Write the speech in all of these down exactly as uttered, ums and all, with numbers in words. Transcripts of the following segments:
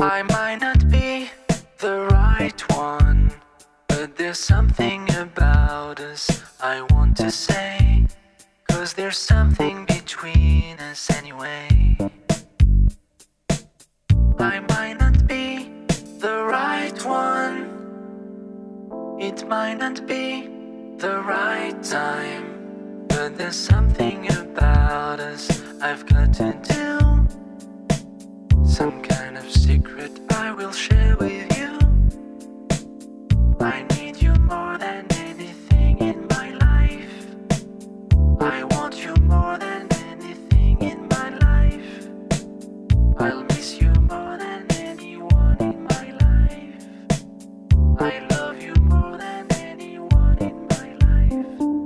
I might not be the right one, but there's something about us I want to say, 'cause there's something between us anyway. I might not be the right one, it might not be the right time, but there's something about us I've got to do. Some kind of secret I will share with you. I need you more than anything in my life. I want you more than anything in my life. I'll miss you more than anyone in my life. I love you more than anyone in my life.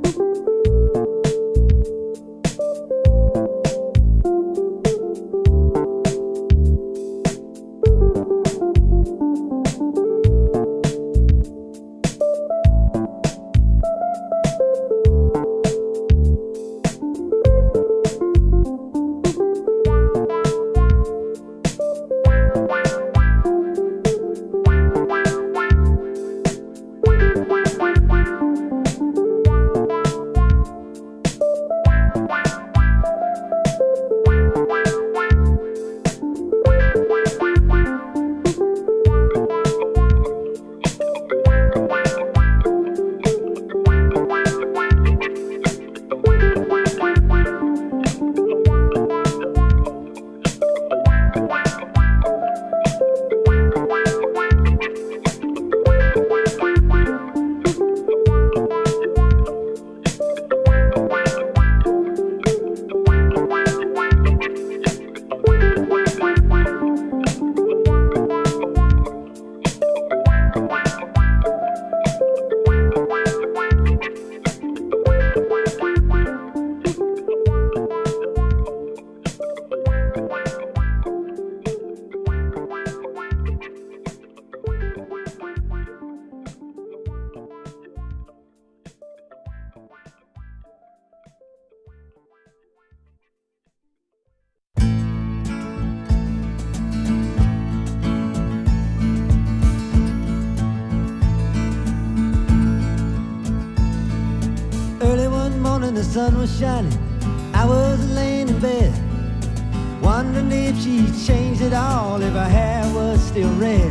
The sun was shining, I was laying in bed, wondering if she changed it all, if her hair was still red.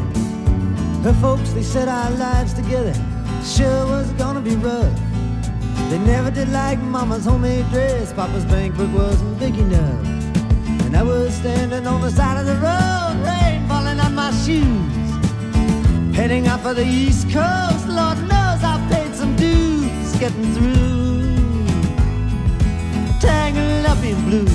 Her folks, they said our lives together sure was gonna be rough. They never did like Mama's homemade dress, Papa's bank book wasn't big enough. And I was standing on the side of the road, rain falling on my shoes, heading out for the East Coast. Lord knows I paid some dues getting through. Tangled up in blue.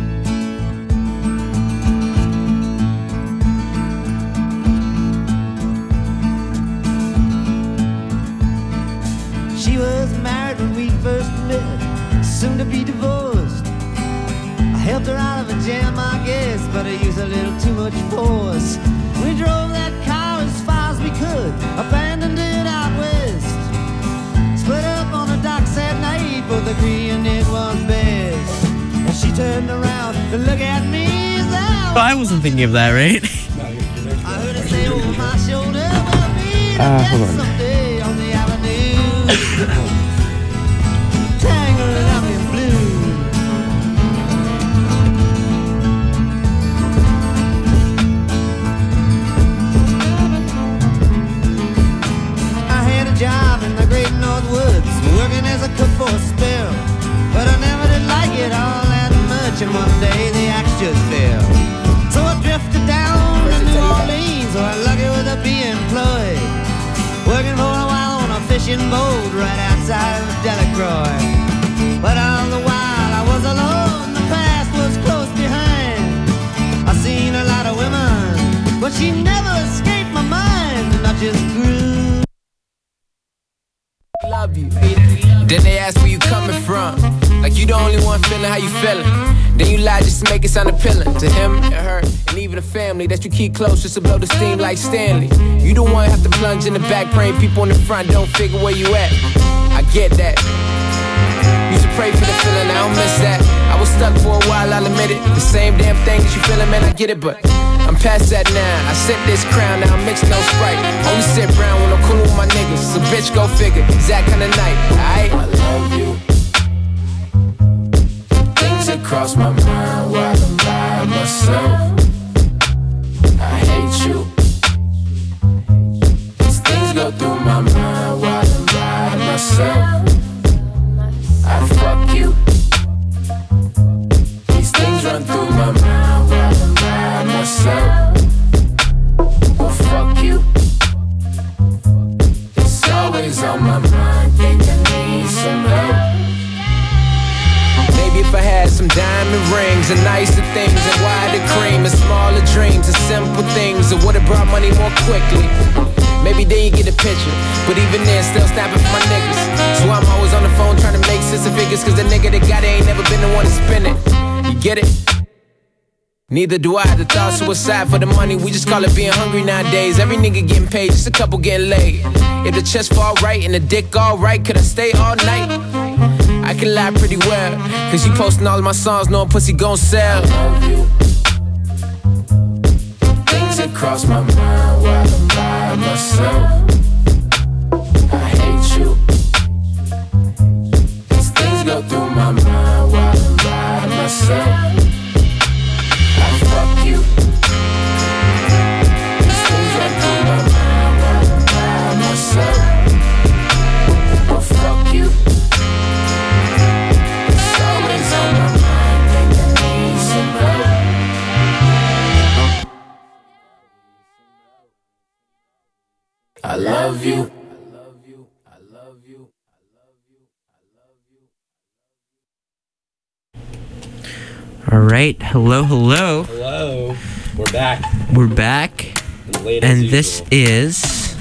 She was married when we first met, soon to be divorced. I helped her out of a jam, I guess, but I used a little too much force. We drove that car as far as we could, abandoned it out west. Split up on the docks that night, both agreeing it was best. And she turned around to look at me as I But I wasn't thinking of that, right? I heard her say over my shoulder, we'll meet Uh, again hold on. someday on the avenue. Tangled up in blue. I had a job in the great North Woods, working as a cook for a spell. But I never did like it all that much, and one day the axe just fell. So I drifted down to New Orleans, so I lucky with a be employed, working for a while on a fishing boat right outside of Delacroix. But all the while I was alone, the past was close behind. I seen a lot of women, but she never escaped my mind, and I just grew. Love you. Then they ask where you coming from, like you the only one feeling how you feeling. Then you lie just to make it sound appealing to him and her, and even the family that you keep close just to blow the steam like Stanley. You the one have to plunge in the back, praying people in the front don't figure where you at. I get that. Used to pray for the feeling, I don't miss that. I was stuck for a while, I'll admit it. The same damn thing that you feeling, man, I get it, but I'm I'm past that now. I sip this crown, now I mix no Sprite. Only sip brown when I'm cool with my niggas. So bitch, go figure. It's that kind of night, alright? I love you. Things that cross my mind while I'm by myself. I hate you. These things go through my mind while I'm by myself. I fuck you. These things run through my mind while I'm by myself. Well, fuck you. It's always on my mind. Think I need some help. Maybe if I had some diamond rings and nicer things and wider cream and smaller dreams and simple things, it would've brought money more quickly. Maybe then you get a picture, but even then, still snapping for my niggas. So I'm always on the phone trying to make sense of figures, cause the nigga that got it ain't never been the one to spend it. You get it? Neither do I. The thought suicide for the money, we just call it being hungry nowadays. Every nigga getting paid, just a couple getting laid. If the chest fall right and the dick all right, could I stay all night? I can lie pretty well, cause you posting all of my songs knowing pussy gon' sell. I love you. Things that cross my mind while I'm by myself. I hate you. These things go through my mind while I'm by myself. I fuck you. These things run through my mind while I'm by myself. Oh, fuck you. It's always on my mind. Think I need some help. I love you. I love you. I love you. I love you. I love you. All right. Hello, hello. Hello. We're back. We're back. And, late as And this usual. is...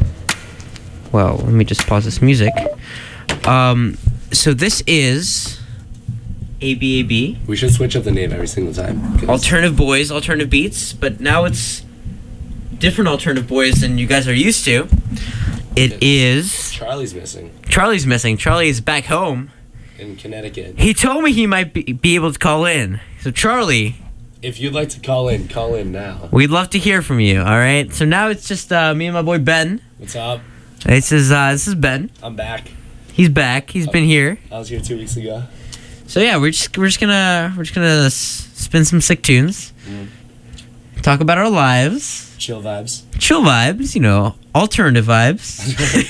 Well, let me just pause this music. Um, so this is... A B A B. We should switch up the name every single time. 'cause- Alternative Boys, Alternative Beats. But now it's different Alternative Boys than you guys are used to. It is... Charlie's missing Charlie's missing. Charlie is back home. in Connecticut. He told me he might be, be able to call in. So Charlie, If you'd like to call in, call in now. we'd love to hear from you. All right. So now it's just uh, me and my boy Ben. What's up? This is uh, this is Ben. I'm back. He's back. He's been here. I was here two weeks ago. So yeah, we're just we're just gonna we're just gonna s- spin some sick tunes, Mm. talk about our lives, Chill vibes. chill vibes, you know, alternative vibes,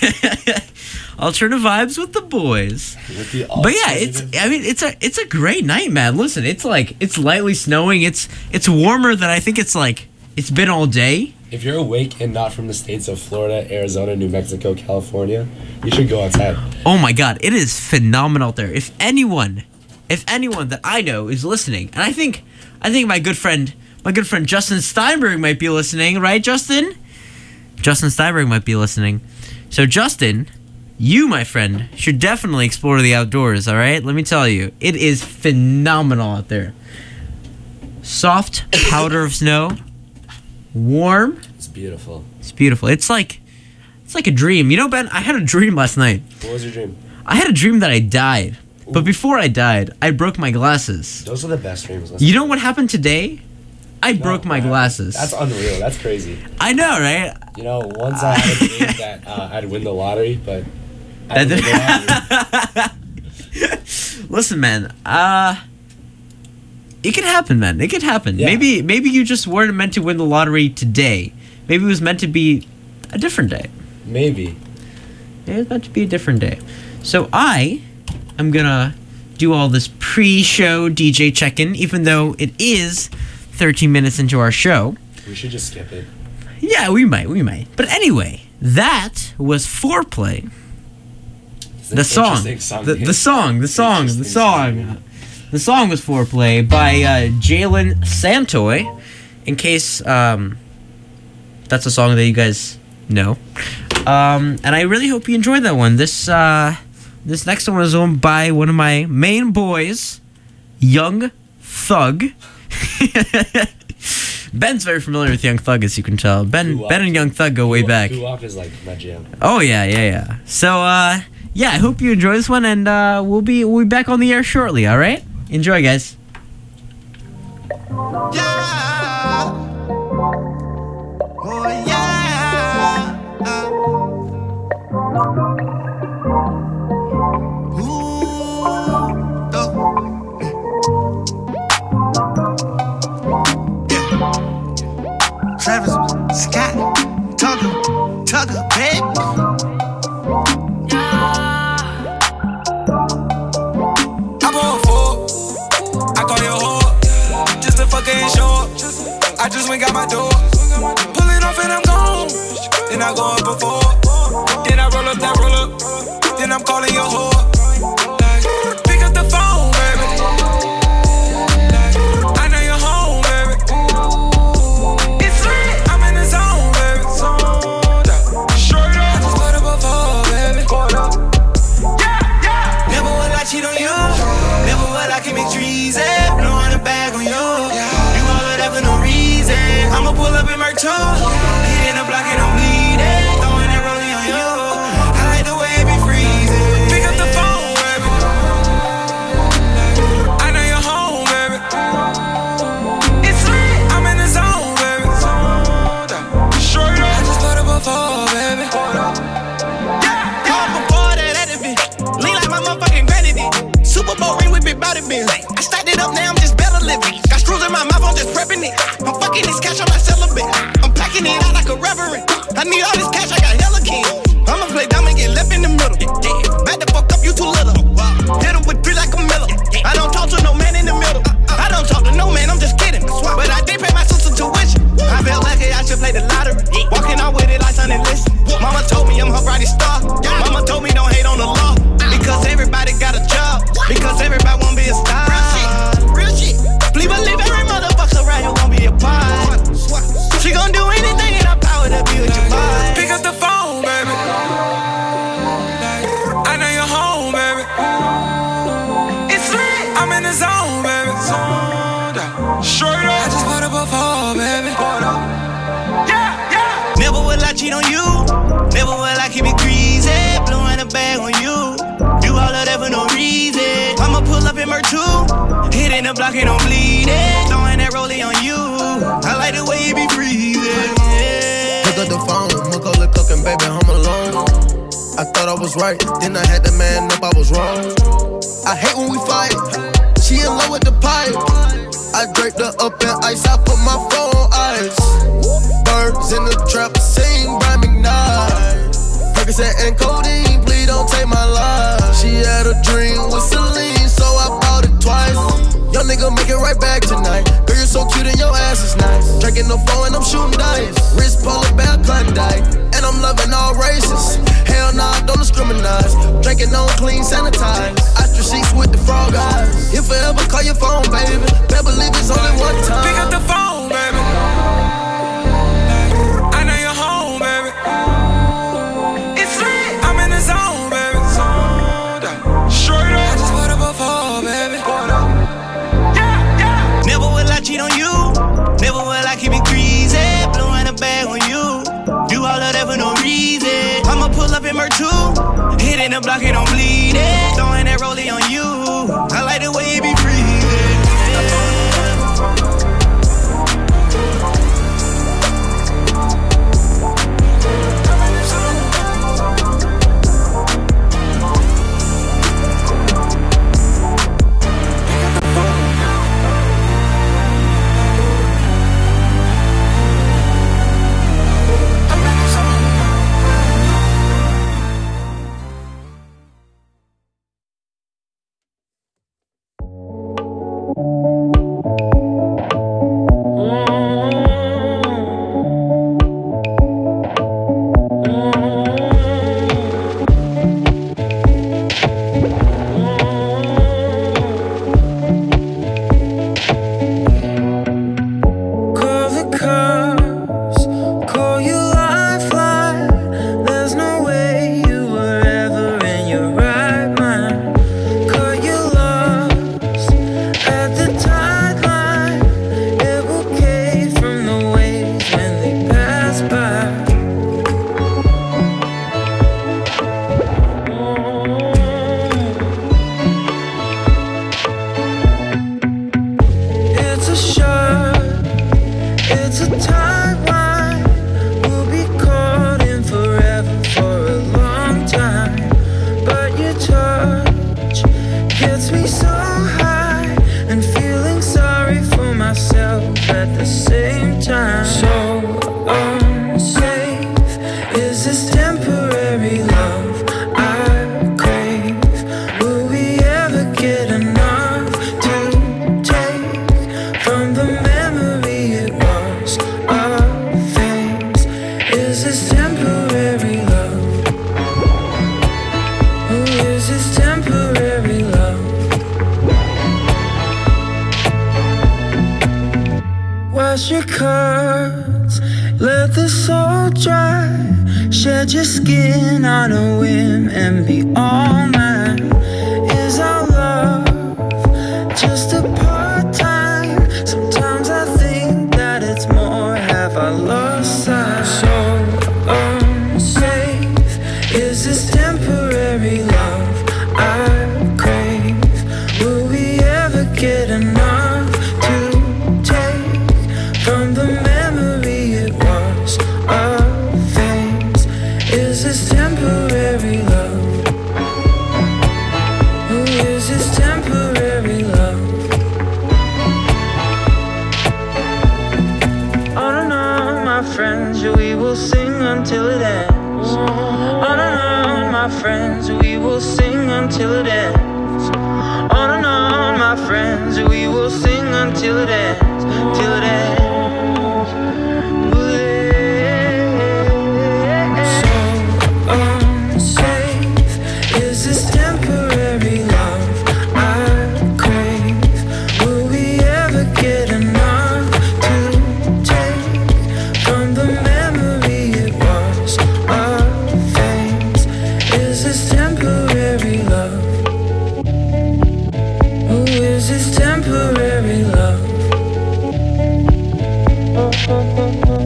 alternative vibes with the boys. With the But yeah, it's alternative- I mean it's a it's a great night, man. Listen, it's like it's lightly snowing. It's it's warmer than I think it's like it's been all day. If you're awake and not from the states of Florida, Arizona, New Mexico, California, you should go outside. Oh my god, it is phenomenal out there. If anyone, if anyone that I know is listening, and I think I think my good friend my good friend Justin Steinberg might be listening, right, Justin? Justin Steinberg might be listening. So Justin, you, my friend, should definitely explore the outdoors, all right? Let me tell you, it is phenomenal out there. Soft powder of snow, warm. It's beautiful. It's beautiful. It's like it's like a dream. You know, Ben, I had a dream last night. What was your dream? I had a dream that I died. But Ooh. before I died, I broke my glasses. Those are the best dreams. You know what happened today? I No, broke my wow. glasses. That's unreal. That's crazy. I know, right? You know, once I had a dream that uh, I'd win the lottery, but I didn't win the lottery. Listen, man. Uh it could happen, man. It could happen. Yeah. Maybe maybe you just weren't meant to win the lottery today. Maybe it was meant to be a different day. Maybe. It was meant to be a different day. So I am gonna do all this pre-show D J check-in, even though it is thirteen minutes into our show. We should just skip it. Yeah, we might, we might. But anyway, that was Foreplay. It's The an song. interesting song The, name. the song, the song, the Interesting song. song. The song was Foreplay by uh, Jalen Santoy. In case um, that's a song that you guys know. Um, and I really hope you enjoyed that one. This uh, this next one was owned by one of my main boys, Young Thug. Ben's very familiar with Young Thug, as you can tell. Ben, Doo-wop. Ben and Young Thug go way back. Doo-wop is like my jam. Oh yeah, yeah, yeah. So uh, yeah, I hope you enjoy this one, and uh, we'll be we'll be back on the air shortly. All right, enjoy, guys. Yeah. Travis Scott, Tucker, Tucker, babe. I bought four, I call your whore, just to fucking show up. I just went got my door, pull it off and I'm gone. Then I go up before, then I roll up that roll up, then I'm calling your whore. Like, pick up the phone, baby. Like, I know you're home, baby. It's lit, I'm in the zone, baby. Straight up, I just put up a phone, baby. Yeah, yeah. Never would I cheat on you. Never would I commit treason. Blowing a bag on you. You all of that for no reason. I'ma pull up in my too. Hitting the block and I'm bleeding. Throwing that rolling on you. I like the way it be freezing. Pick up the phone, baby. I know you're home, baby. It's lit, I'm in the zone, baby. Straight up, I just put up a phone, baby. Yeah, yeah. Before that, that it be lean like my motherfucking granny did. Super Bowl ring with big body bills. I stacked it up, now I'm just better living. Got screws in my mouth, I'm just prepping it. I'm fucking this cash, I'm not celibate. I'm packing it out like a reverend. I need all this cash, I got hella king. I'ma play dumb and get left in the middle. Back the fuck up, you too little. Hit him with three like a miller. I don't talk to no man in the middle. I don't talk to no man, I'm just kidding. But I did pay my sister tuition. I felt lucky I should play the lottery. Walking out with it like Sunday list. Mama told me I'm her brightest star. Mama told me don't hate on the law. Because everybody got a job. Because everybody wanna be a star. Real shit. Please believe every motherfucker right here won't be a part. She gon' do anything in her power to be with your vibe. Pick up the phone, baby. I know you're home, baby. It's lit, I'm in the zone, baby. Straight up, I just put up a phone, baby. Yeah, yeah. Never will I cheat on you. Never will I keep it greasy. Blowing a bag on you. Do all of that for no reason. I'ma pull up in my two. Hitting the block and I'm bleeding. Throwing that rollie on you. I like the way you be freezing. Yeah. Pick up the phone, Macaulay cooking, baby, I'm alone. I thought I was right, then I had to man up, I was wrong. I hate when we fight. She in love with the pipe. I draped her up in ice, I put my phone on ice. Birds in the trap, sing by McKnight. Percocet and codeine, please don't take my life. She had a dream with Celine, so I bought it twice. Young nigga make it right back tonight. Girl, you're so cute and your ass is nice. Drinking the phone and I'm shooting dice. Wrist polar bear Klondike, and I'm loving all races. Hell nah, don't discriminate. Drinking on clean, sanitized. Ostrich sheets with the frog eyes. If I ever call your phone, baby, better believe it's only one time. Pick up the phone, baby. I know you're home, baby. It's lit, I'm in the zone, baby. Straight up, I just put up a phone, baby. Never will I cheat on you. Never will I keep it greasy. Blowing a bag on you. Do all of that for no reason. I'ma pull up in my two. Hitting the block and I'm bleeding. Throwing that rollie on you. I like the way you be freezing. at the same time. So cards, let the soul dry. Shed your skin on a whim and be all mine. Is our love just a part-time? Sometimes I think that it's more. Have I lost sight? So unsafe. Is this temporary love I crave? Will we ever get enough to take from the memory it was of things? Is this temporary love? Oh, is this temporary love? On and on, my friends, we will sing until it ends. On and on, my friends, we will sing until it ends. On and on, my friends, we will sing until it ends, till it ends. So unsafe. Is this temporary love I crave? Will we ever get enough to take from the memory it was of things? Is this temporary love? Oh, is this temporary love? Oh, oh, oh, oh,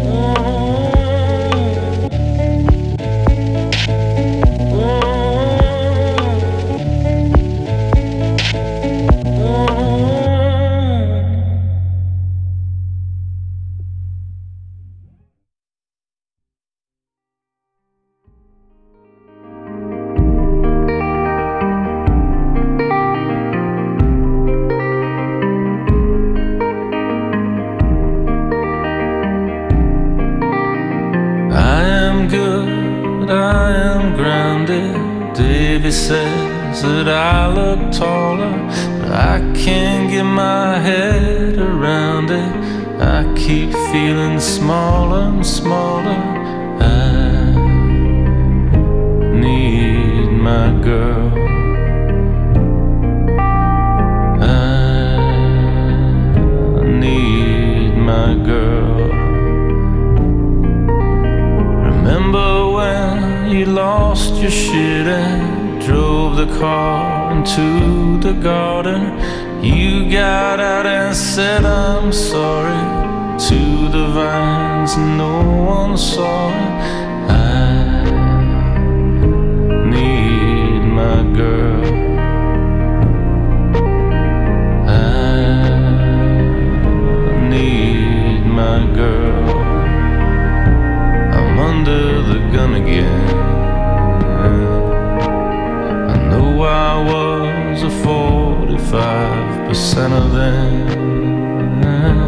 says that I look taller, but I can't get my head around it. I keep feeling smaller and smaller. I need my girl. I need my girl. Remember when you lost your shit and drove the car into the garden? You got out and said I'm sorry to the vines, no one saw it. I need my girl. I need my girl. I'm under the gun again. I was a forty-five percent of them.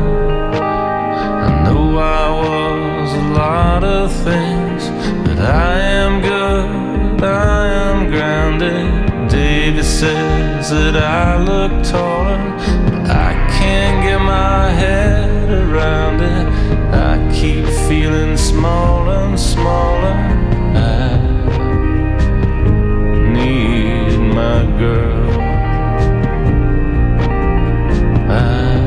I know I was a lot of things, but I am good, I am grounded. David says that I look taller, but I can't get my head around it. I keep feeling smaller and smaller. I need my girl. I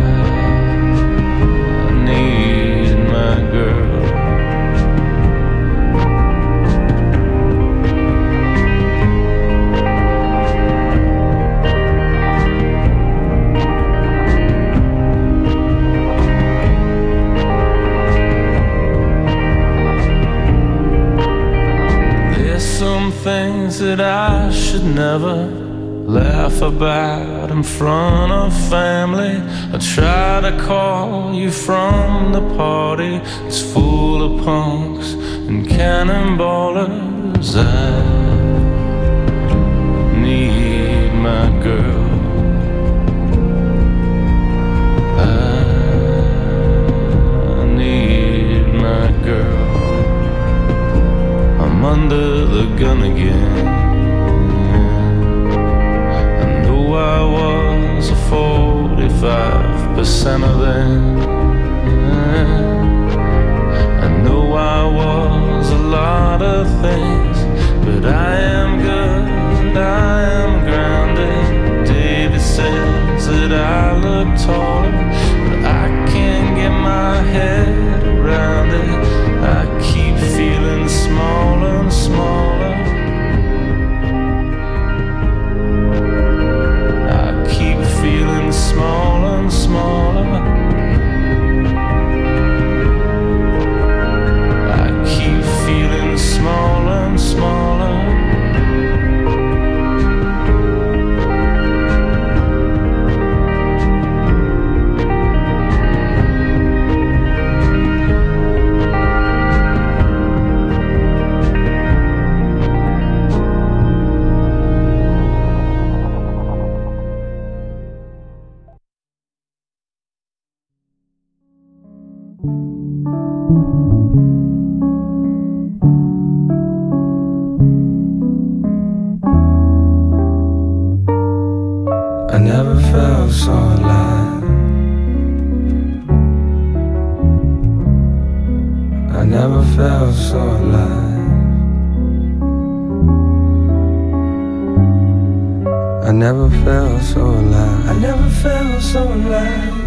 need my girl. There's some things that I should never laugh about in front of family. I try to call you from the party. It's full of punks and cannonballers. I need my girl. I need my girl. I'm under the gun again. I was a forty-five percent of them. I know I was a lot of things, but I am good, I am grounded. David says that I look taller, but I can't get my head I never felt so alive. I never felt so alive. I never felt so alive. I never felt so alive.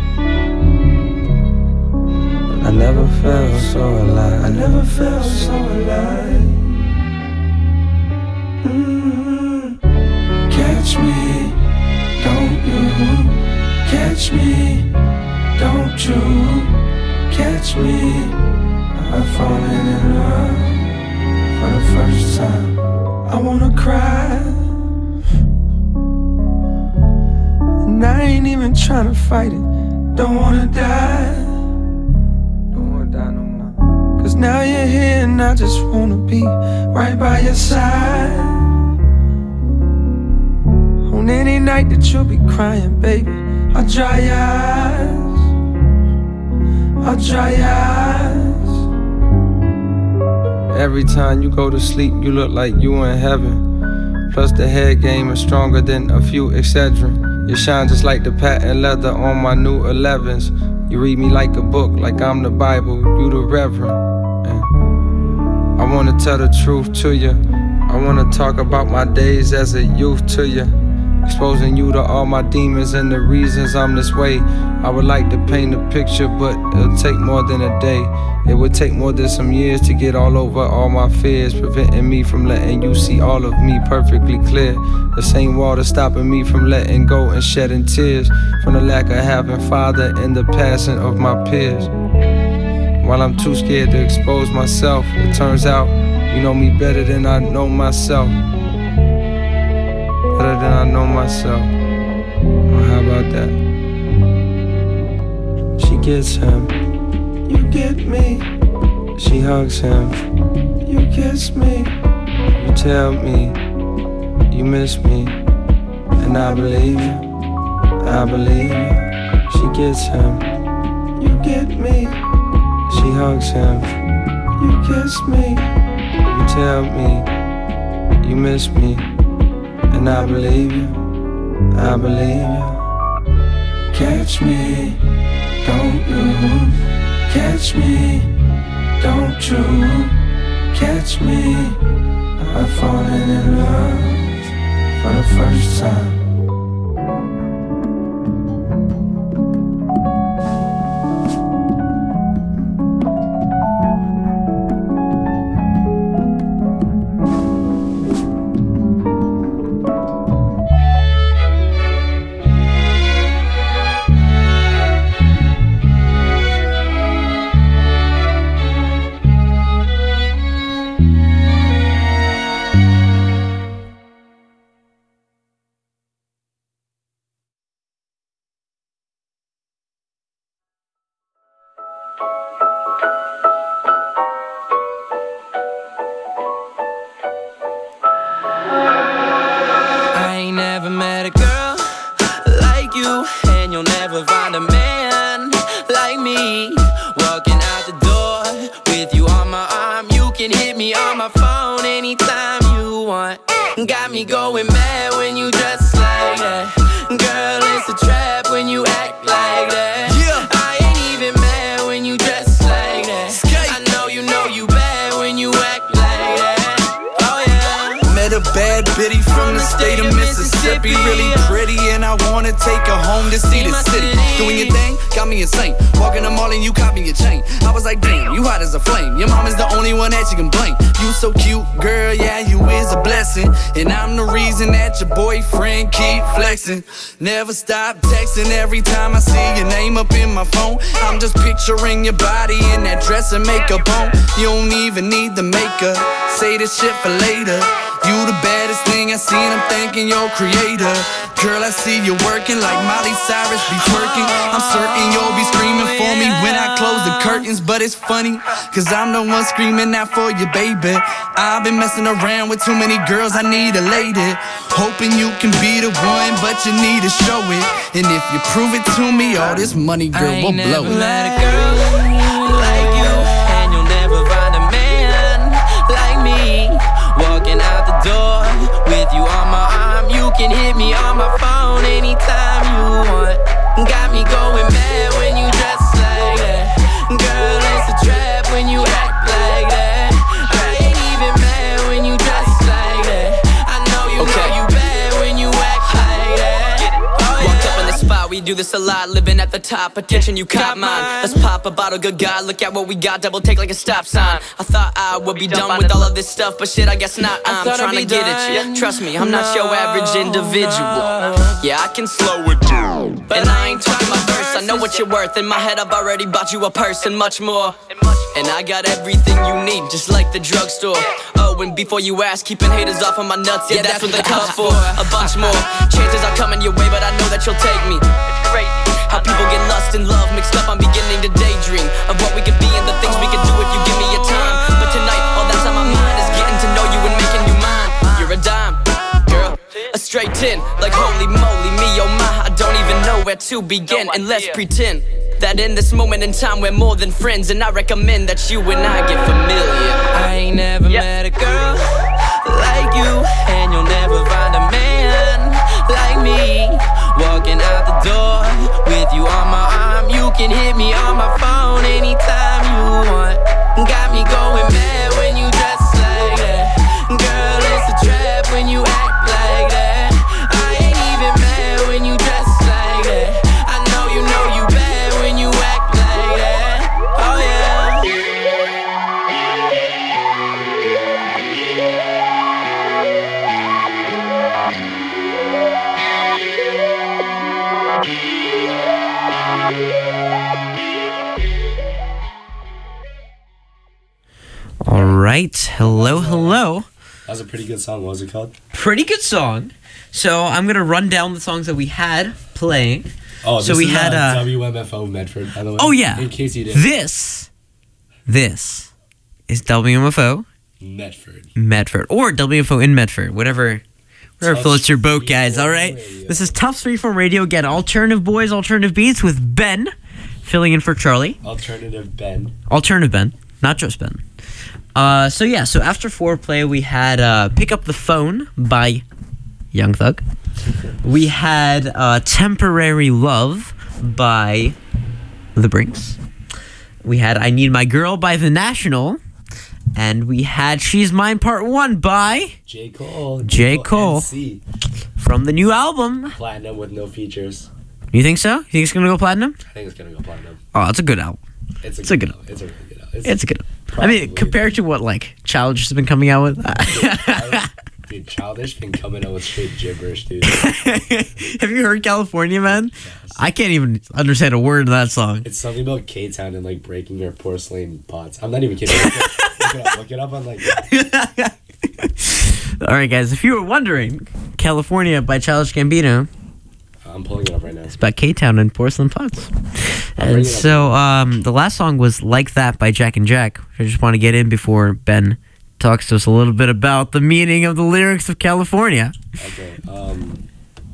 I never felt so alive. I never felt so alive. Mm-hmm. Catch me, don't you? Catch me, don't you? Catch me. I've fallen in love for the first time. I wanna cry, and I ain't even tryna fight it. Don't wanna die, don't wanna die no more. Cause now you're here and I just wanna be right by your side. On any night that you'll be crying, baby, I'll dry your eyes, I'll dry your eyes. Every time you go to sleep, you look like you in heaven. Plus the head game is stronger than a few Excedrin. You shine just like the patent leather on my new elevens. You read me like a book, like I'm the Bible, you the Reverend. And I wanna tell the truth to you. I wanna talk about my days as a youth to you. Exposing you to all my demons and the reasons I'm this way. I would like to paint a picture, but it'll take more than a day. It would take more than some years to get all over all my fears, preventing me from letting you see all of me perfectly clear. The same water stopping me from letting go and shedding tears from the lack of having father and the passing of my peers. While I'm too scared to expose myself, it turns out you know me better than I know myself. Better than I know myself. Well, how about that? She gets him, you get me. She hugs him, you kiss me. You tell me you miss me, and I believe you, I believe you. She gets him, you get me. She hugs him, you kiss me. You tell me you miss me, and I believe you, I believe you. Catch me, don't you? Catch me, don't you? Catch me. I've fallen in love for the first time. Never stop texting every time I see your name up in my phone. I'm just picturing your body in that dress and makeup on. You don't even need the makeup, say this shit for later. You the baddest thing I seen, I'm thanking your creator. Girl, I see you working like Miley Cyrus be twerking. I'm certain you'll be screaming for me when I close the curtains. But it's funny, cause I'm the one screaming out for you, baby. I've been messing around with too many girls, I need a lady. Hoping you can be the one, but you need to show it. And if you prove it to me, all this money, girl, will blow it. I ain't never met a girl like you. do this a lot, living at the top. Attention, you caught mine. Let's pop a bottle, good God. Look at what we got, double take like a stop sign. I thought I would be done with all of this stuff, but shit, I guess not. I'm trying to get at you. Trust me, I'm not your average individual. Yeah, I can slow it down, and I ain't talking my verse. I know what you're worth. In my head, I've already bought you a purse and much more. And I got everything you need, just like the drugstore. Oh, and before you ask, keeping haters off of my nuts, yeah, that's what they come for. A bunch more chances are coming your way, but I know that you'll take me. It's crazy how people get lust and love mixed up. I'm beginning to daydream of what we could be and the things we could do if you give me your time. But tonight, all that's on my mind is getting to know you and making you mine. You're a dime, girl, a straight ten. Like holy moly, me oh my, I don't even know where to begin. And let's pretend that in this moment in time we're more than friends, and I recommend that you and I get familiar. I ain't never yep. met a girl like you, and you'll never find a man like me. Walking out the door with you on my arm, you can hit me on my phone anytime you want. Got me going mad when you dress like that. Girl, it's a trap when you act like that. I ain't even mad when you dress like that. I know you know you bad when you act like that. Oh yeah. All right. Hello, hello. That was a pretty good song. What was it called? Pretty good song. So I'm gonna run down the songs that we had playing. Oh, so this we is had uh, uh, W M F O Medford, by the way. Oh yeah. In case you didn't. This, this is W M F O Medford. Medford, or W M F O in Medford, whatever. Whatever Tough floats your boat, guys. All right. Radio. This is Tough Freeform Radio. Again, alternative boys, alternative beats with Ben, filling in for Charlie. Alternative Ben. Alternative Ben, not just Ben. Uh, so yeah, so after foreplay, we had uh, "Pick Up the Phone" by Young Thug. We had uh, "Temporary Love" by The Brinks. We had "I Need My Girl" by The National. And we had "She's Mine" Part One by J. Cole. J. Cole. N C. From the new album. Platinum with no features. You think so? You think it's gonna go platinum? I think it's gonna go platinum. Oh, it's a good album. It's a, It's good, a good album. It's a really good album. It's, It's a good album. I mean, probably- compared to what like Childish has been coming out with. Dude, Childish been coming out with straight gibberish, dude. Have you heard California, man? Yes. I can't even understand a word of that song. It's something about K-Town and like breaking her porcelain pots. I'm not even kidding. Look it, look it up. Look it up on like. All right, guys. If you were wondering, "California" by Childish Gambino I'm pulling it up right now. is about K-Town and porcelain pots. bring And it up. so, um, the last song was "Like That" by Jack and Jack. I just want to get in before Ben talks to us a little bit about the meaning of the lyrics of "California." Okay. Um.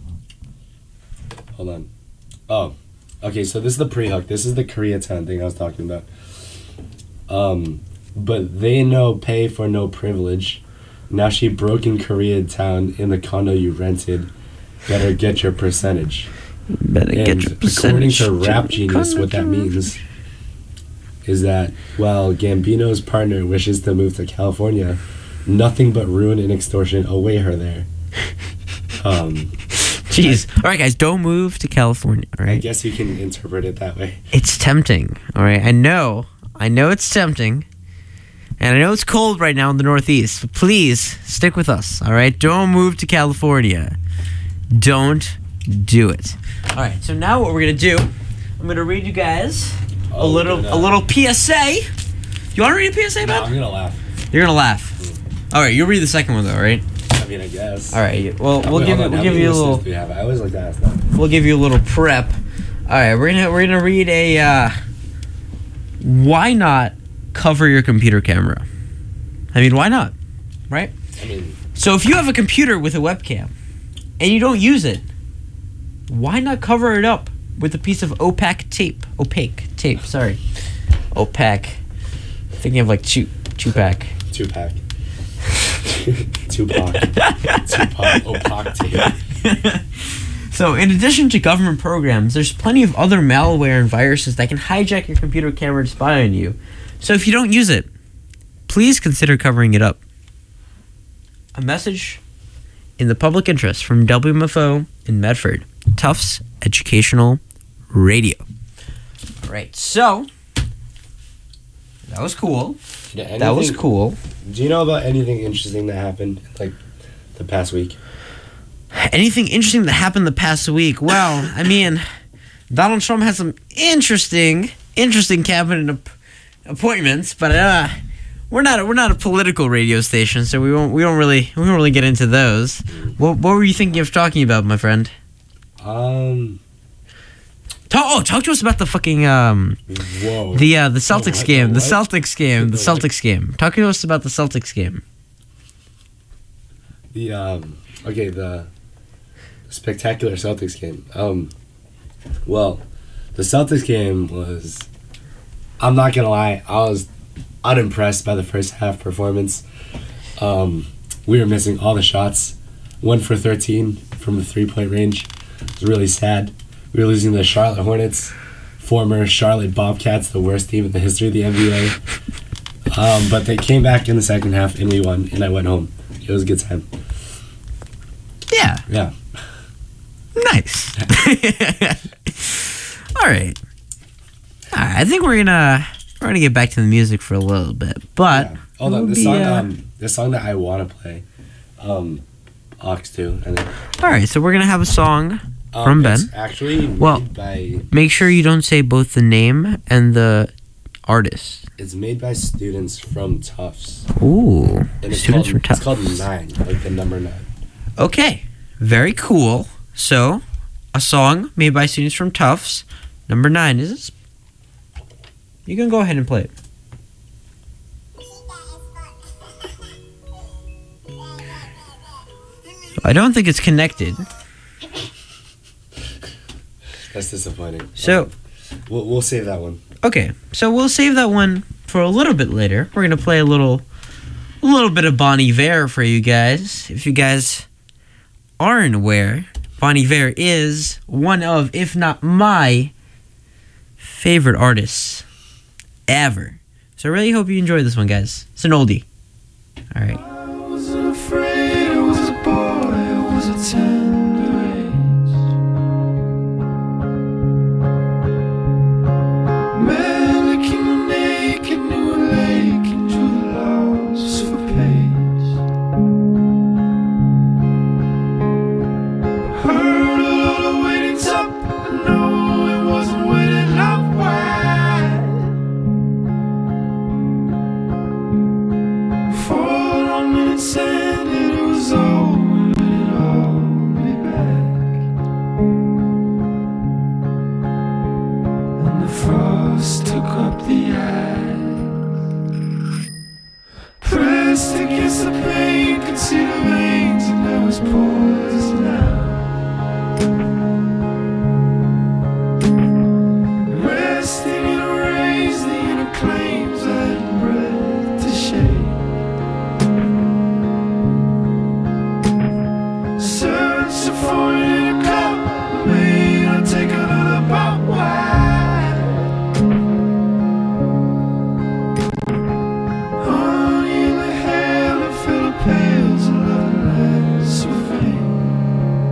Hold on. Oh. Okay. So this is the pre-hook. This is the Koreatown thing I was talking about. Um. But they no pay for no privilege. Now she broke in Koreatown in the condo you rented. Better get your percentage. Better And get your according percentage. to Rap Genius, what that means is that while Gambino's partner wishes to move to California, nothing but ruin and extortion await her there. Um, Jeez. All right, guys, don't move to California. All I right. guess you can interpret it that way. It's tempting. All right. I know. I know it's tempting. And I know it's cold right now in the Northeast. But please stick with us. All right. Don't move to California. Don't do it. All right. So now what we're gonna do? I'm gonna read you guys a Oh, little good, uh, a little P S A. You want to read a P S A, No, man? I'm gonna laugh. You're gonna laugh. All right. You'll read the second one though. All right. I mean, I guess. All right. Well, we'll Wait, give hold you on, we'll how give many you a listeners little. do we have? I always like to ask that. We'll give you a little prep. All right, we're gonna we're gonna read a. Uh, why not cover your computer camera? I mean, why not? Right. I mean, So if you have a computer with a webcam, and you don't use it, why not cover it up with a piece of opaque tape? Opaque tape. Sorry, opaque. Thinking of like chew Tupac. Tupac. Tupac. Tupac. Opaque tape. So, in addition to government programs, there's plenty of other malware and viruses that can hijack your computer camera to spy on you. So, if you don't use it, please consider covering it up. A message in the public interest from W M F O in Medford, Tufts, educational radio. All right, so that was cool. Yeah, that was anything- cool. Do you know about anything interesting that happened like the past week? Anything interesting that happened the past week? Well, I mean, Donald Trump had some interesting, interesting cabinet ap- appointments, but uh, we're not we're not a political radio station, so we won't we don't really we won't really get into those. What what were you thinking of talking about, my friend? Um. Talk, oh, talk to us about the fucking um, Whoa. the uh, the Celtics what? game, the The what? Celtics game, the The what? Celtics game. Talk to us about the Celtics game. The um. Okay, the spectacular Celtics game. Um. Well, the Celtics game was. I'm not gonna lie. I was unimpressed by the first half performance. Um, we were missing all the shots. One for thirteen from the three point range. It was really sad. We were losing the Charlotte Hornets, former Charlotte Bobcats, the worst team in the history of the N B A. Um, but they came back in the second half and we won, and I went home. It was a good time. Yeah. Yeah. Nice. All right. All right. I think we're gonna we're gonna get back to the music for a little bit, but Yeah. Hold on, we'll the be, song, uh, um, the song that I want to play, um, Ox two. I think. all right. So we're gonna have a song Um, from Ben. It's actually made Well, by make sure you don't say both the name and the artist. it's made by students from Tufts. Ooh, And it's students called, from Tufts. It's called Nine, like the number nine. Okay, very cool. So, a song made by students from Tufts, number nine. Is this? You can go ahead and play it. I don't think it's connected. That's disappointing. So, We'll, we'll save that one. okay, so we'll save that one for a little bit later. We're gonna play a little, a little bit of Bon Iver for you guys. If you guys aren't aware, Bon Iver is one of, if not my, favorite artists ever. So I really hope you enjoy this one, guys. It's an oldie. All right. I wasn't afraid, I was a boy, I was a tender age. Man, I came naked, knew a lake, and drew the laws of a page. Heard all the waiting top, I know it wasn't waiting up wide. Four long minutes sand and it was over, but it'd all be back. And the frost took up the ice, pressed against the pain, could see the veins, and there was poison out. Resting in a raise, the inner claims I had breath to shake. Searching for it in a cup, may I take another bout wide. Honey in the hair, I feel the pails and love less with vain.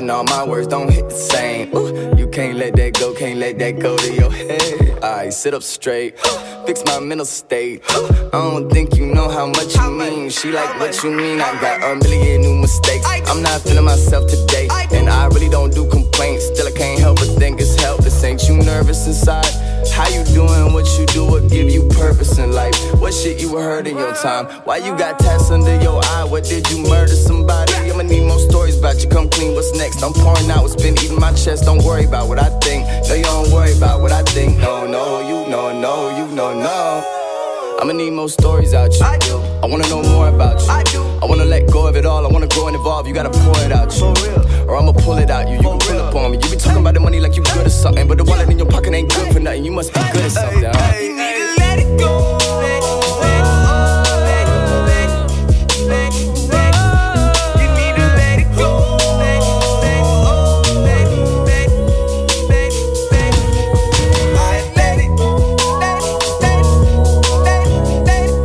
and all my words don't hit the same. Ooh, you can't let that go, can't let that go to your head. Alright, sit up straight, fix my mental state. I don't think you know how much you mean. She like what you mean, I got a million new mistakes. I'm not feeling myself today, and I really don't do complaints. Still I can't help but think it's helpless. Ain't you nervous inside? How you doing what you do, what give you purpose in life? What shit you heard in your time? Why you got tats under your eye? What did you murder somebody? I'ma need more stories about you, come clean, what's next? I'm pouring out what's been eating my chest. Don't worry about what I think, no you don't worry about what I think. No, no, you know, no, you know, no. I'ma need more stories out you. I do. I wanna know more about you. I do. I wanna let go of it all. I wanna grow and evolve. You gotta pour it out you. For real. Or I'ma pull it out you. You can pull up on me. You be talking about the money like you good or something, but the wallet in your pocket ain't good for nothing. You must be good at something. Huh? You need to let it go. Let it, let it, let it, let it, let it, let it. You need to let it go. Let it, let it, let it, let it, let it, let it. I let it, let it, let it, let it, let it.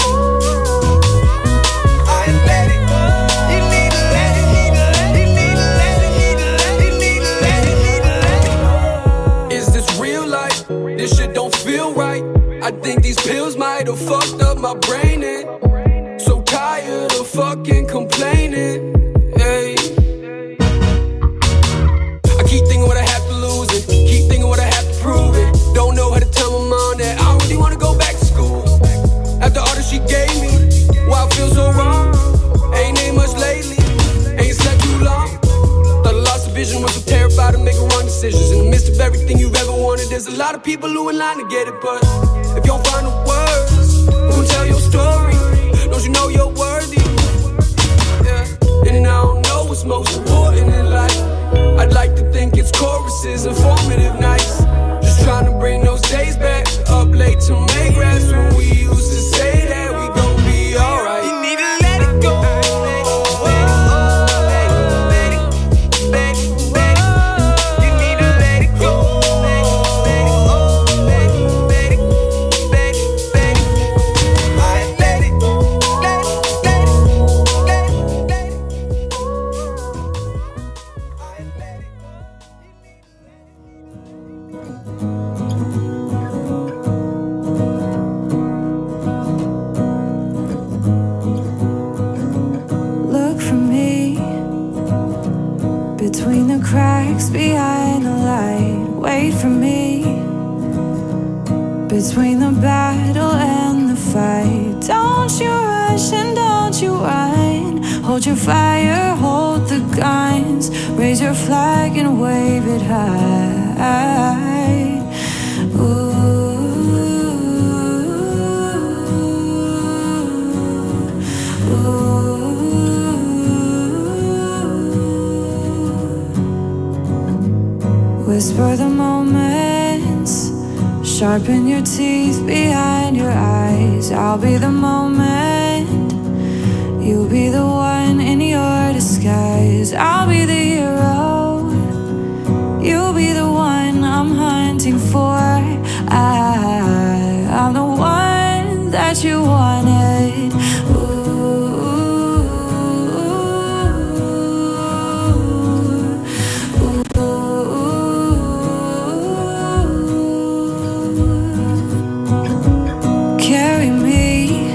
I let it. You need to let it. You need to let it. You need to let it. You need to let it. Is this real life? This shit don't feel right. I think these pills might have fucked up my brain. And so tired of fucking complaining. Hey. I keep thinking what I have to lose it. Keep thinking what I have to prove it. Don't know how to tell my mom that I really wanna go back to school. After all that she gave me, why I feel so wrong? Ain't ain't much lately. Ain't slept too long. Thought I lost the vision, was so terrified of making wrong decisions. In the midst of everything you've ever wanted, there's a lot of people who in line to get it. But if you don't find the words, who will tell your story? Don't you know you're worthy? Yeah. And I don't know what's most important in life. I'd like to think it's choruses, informative nights. Just trying to bring those days back. Up late to make raps when we used to say that we gon' be alright. You need to let it go. Let it, let it, let it, let it, let it. You need to let it go. Let it, let it, let it, let it, let it, let it. I let it, let it, let it, let it, let it. I let it. Look for me between the cracks behind the light. Wait for me between the battle and the fight. Don't you rush and don't you whine. Hold your fire, hold the guns. Raise your flag and wave it high. Ooh. Whisper the moments, sharpen your teeth behind your eyes. I'll be the moment, you'll be the one in your disguise. I'll be the hero, you'll be the one I'm hunting for. I, I'm the one that you wanted. Carry me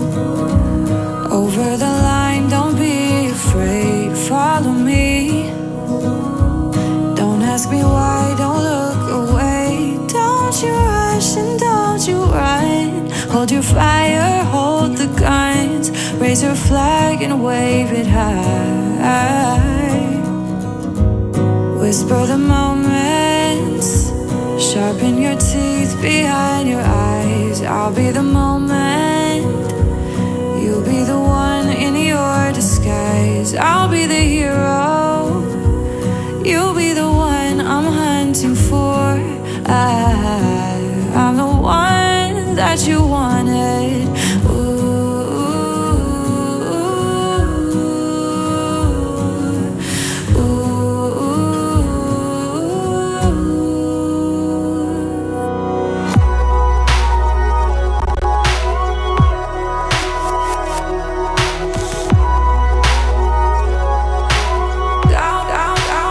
over the line, don't be afraid. Follow me, don't ask me why, don't look away. Don't you rush and don't you run. Hold your fire, hold the guns. Raise your flag and wave it high. Whisper the moments, sharpen your teeth behind your eyes. I'll be the moment, you'll be the one in your disguise. I'll be the hero, you'll be the one I'm hunting for. I, I'm the one that you wanted. Down, down, down.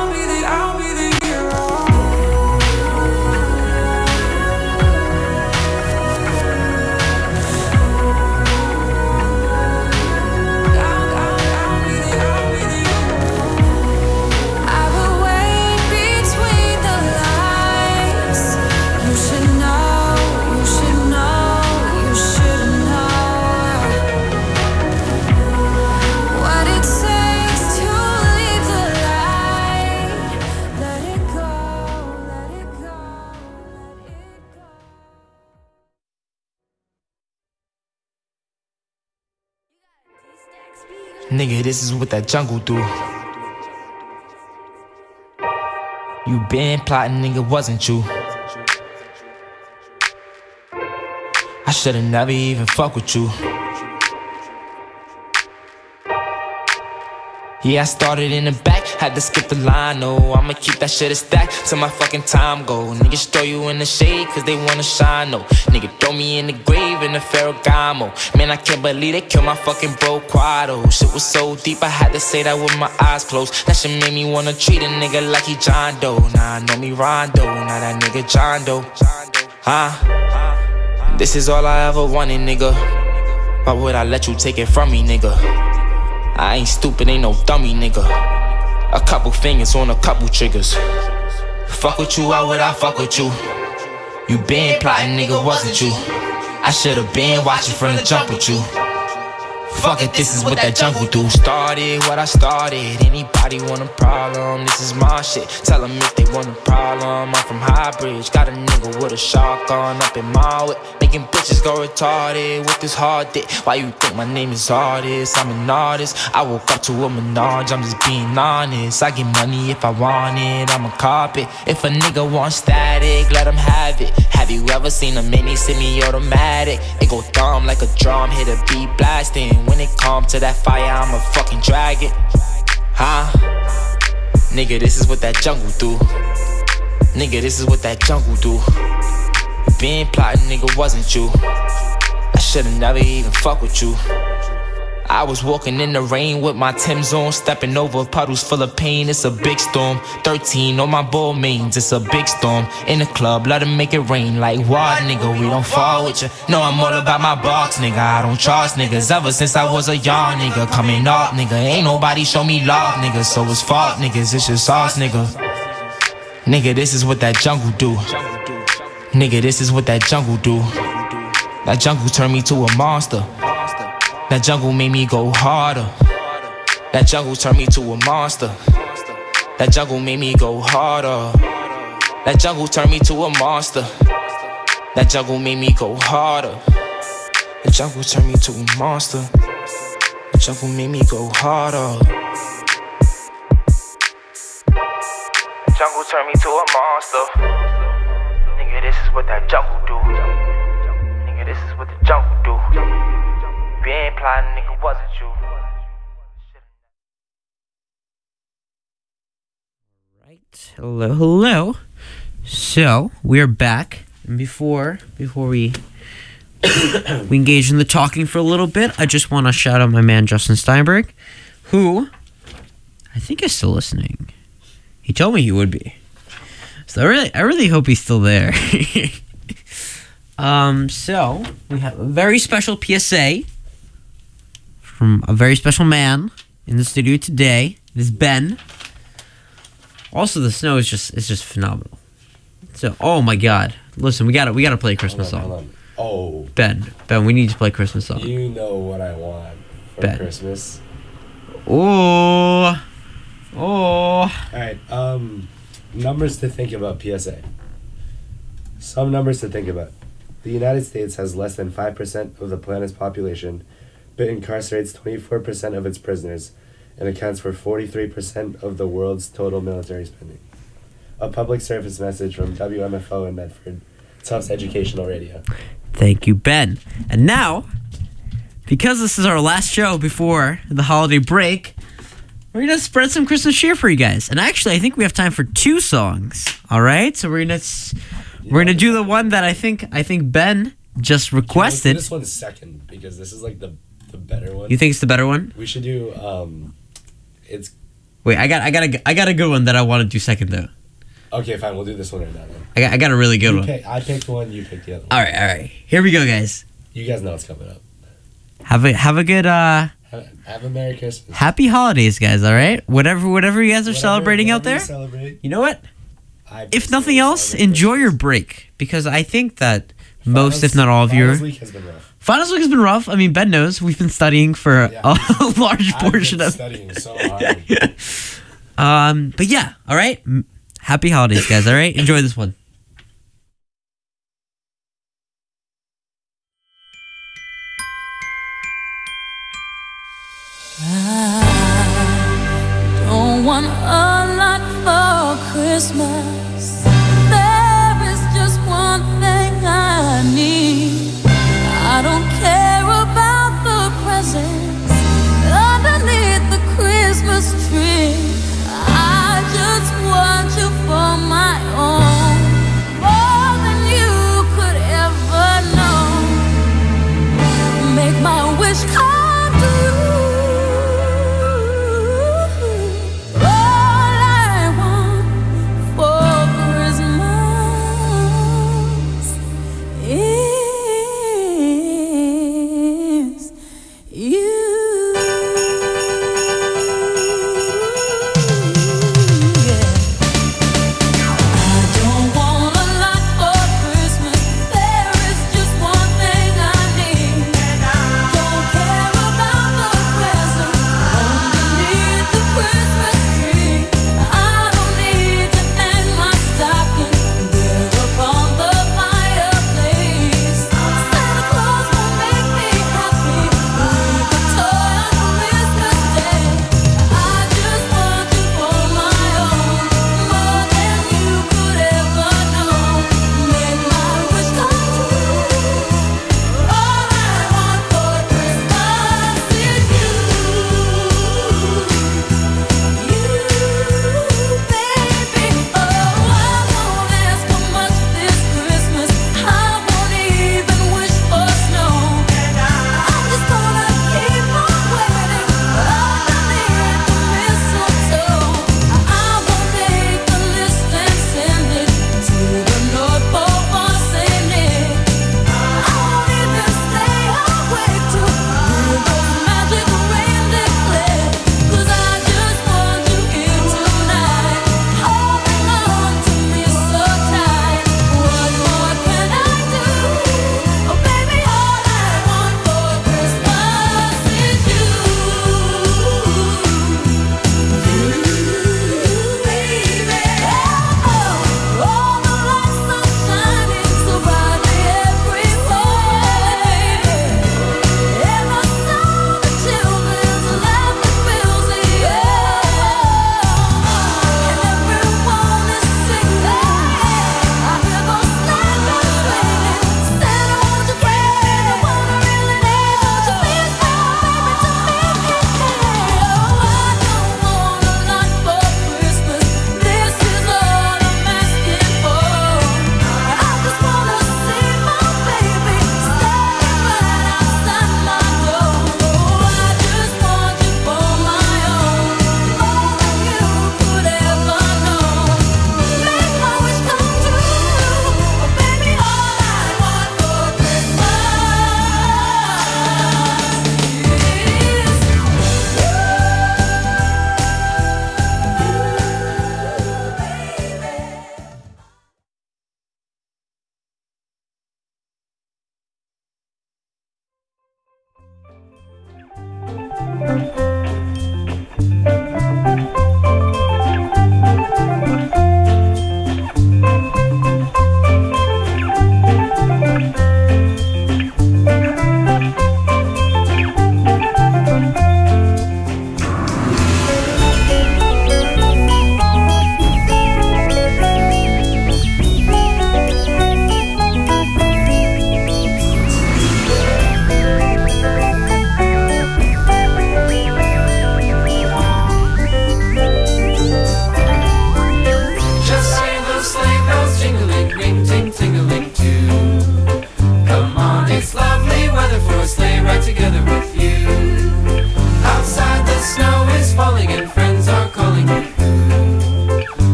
Nigga, this is what that jungle do. You been plotting, nigga, wasn't you? I should've never even fuck with you. Yeah, I started in the back, had to skip the line, no. I'ma keep that shit a stack till my fucking time go. Niggas throw you in the shade cause they wanna shine, no. Nigga throw me in the grave in the Ferragamo. Man, I can't believe they killed my fucking bro Quado. Shit was so deep, I had to say that with my eyes closed. That shit made me wanna treat a nigga like he John Doe. Nah, I know me Rondo, now that nigga John Doe. Huh? This is all I ever wanted, nigga. Why would I let you take it from me, nigga? I ain't stupid, ain't no dummy, nigga. A couple fingers on a couple triggers. Fuck with you, why would I fuck with you? You been plotting, nigga, wasn't you? I should've been watching from the jump with you. Fuck it, this is what that jungle do. Started what I started. Anybody want a problem? This is my shit. Tell them if they want a problem. I'm from Highbridge. Got a nigga with a shotgun up in my whip. Making bitches go retarded with this hard dick. Why you think my name is artist? I'm an artist. I woke up to a Menage. I'm just being honest. I get money if I want it. I'm a carpet. If a nigga want static, let him have it. Have you ever seen a mini semi-automatic? It go dumb like a drum, hit a beat blasting. When it come to that fire, I'ma fucking drag it. Huh? Nigga, this is what that jungle do. Nigga, this is what that jungle do. You been plotting, nigga, wasn't you? I should've never even fuck with you. I was walking in the rain with my Tim's on, stepping over puddles full of pain. It's a big storm. thirteen on my ball mains. It's a big storm. In the club, let them make it rain. Like what, nigga? We don't fall with you. No, I'm all about my box, nigga. I don't trust niggas ever since I was a young nigga. Coming up, nigga. Ain't nobody show me love, nigga. So it's fault, niggas. It's just us, nigga. Nigga, this is what that jungle do. Nigga, this is what that jungle do. That jungle turned me to a monster. That jungle made me go harder. That jungle turned me to a monster. That jungle made me go harder. That jungle turned me to a monster. That jungle made me go harder. The jungle turned me to a monster. The jungle made me go harder. The jungle turned me to a monster. Nigga, this is what that jungle do. Nigga, this is what the jungle do. Been plotting, nigga, wasn't you? Right. Hello, hello. So we're back, and before before we we engage in the talking for a little bit, I just want to shout out my man Justin Steinberg, who I think is still listening. He told me he would be. So I really, I really hope he's still there. um. So we have a very special P S A from a very special man in the studio today. It is Ben. Also, the snow is just is just phenomenal. So, oh my God! Listen, we gotta we gotta play a Christmas hold on, song. Hold on. Oh, Ben, Ben, we need to play a Christmas song. You know what I want for Ben. Christmas. Oh, oh. All right. Um, numbers to think about. P S A. Some numbers to think about. The United States has less than five percent of the planet's population, but incarcerates twenty-four percent of its prisoners and accounts for forty-three percent of the world's total military spending. A public service message from W M F O in Medford, Tufts Educational Radio. Thank you, Ben. And now, because this is our last show before the holiday break, we're going to spread some Christmas cheer for you guys. And actually, I think we have time for two songs. All right? So we're going to we're going to do the one that I think I think Ben just requested. Let's do this one second because this is like the the better one. You think it's the better one? We should do um it's Wait, I got I got a I got a good one that I want to do second though. Okay, fine, we'll do this one or that one. I got I got a really good You one. pick, I picked one, you picked the other one. All right, all right. Here we go, guys. You guys know what's coming up. Have a have a good uh Have, have a Merry Christmas. happy holidays, guys, all right? Whatever whatever you guys are Whatever- celebrating out whatever there. you celebrate. You know what? I If nothing personally else, celebrate enjoy your Christmas. break because I think that most, Finals- if not all of finals your week has been rough. finals week has been rough. I mean, Ben knows we've been studying for Yeah. a large I've portion been of. studying so hard. Um, but yeah, all right. M- Happy holidays, guys. All right, enjoy this one. I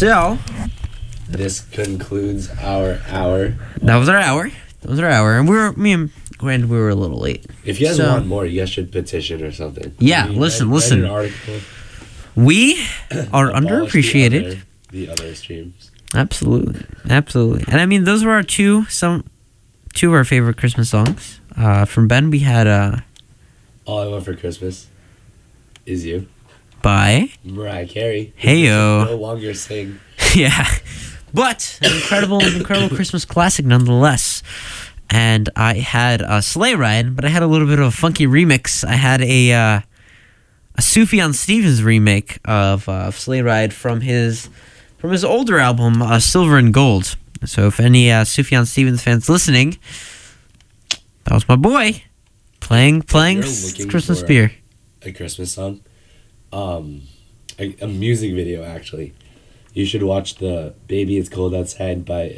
So this concludes our hour. That was our hour. That was our hour, and we were me and Rand. We were a little late. If you guys So- want more, you guys should petition or something. Yeah, Maybe listen, write- listen. Write an article. We are Abolish underappreciated. The other, the other streams. Absolutely, absolutely. And I mean, those were our two some two of our favorite Christmas songs. Uh, from Ben, we had uh, All I Want for Christmas Is You. by Mariah Carey. who Heyo. No longer sing. yeah, but an incredible, incredible Christmas classic nonetheless. And I had a Sleigh Ride, but I had a little bit of a funky remix. I had a uh, a Sufjan Stevens remake of uh, Sleigh Ride from his from his older album, uh, Silver and Gold. So if any uh, Sufjan Stevens fans listening, that was my boy playing playing You're s- looking Christmas for beer. A Christmas song. Um, a, a music video, actually. You should watch the Baby It's Cold Outside by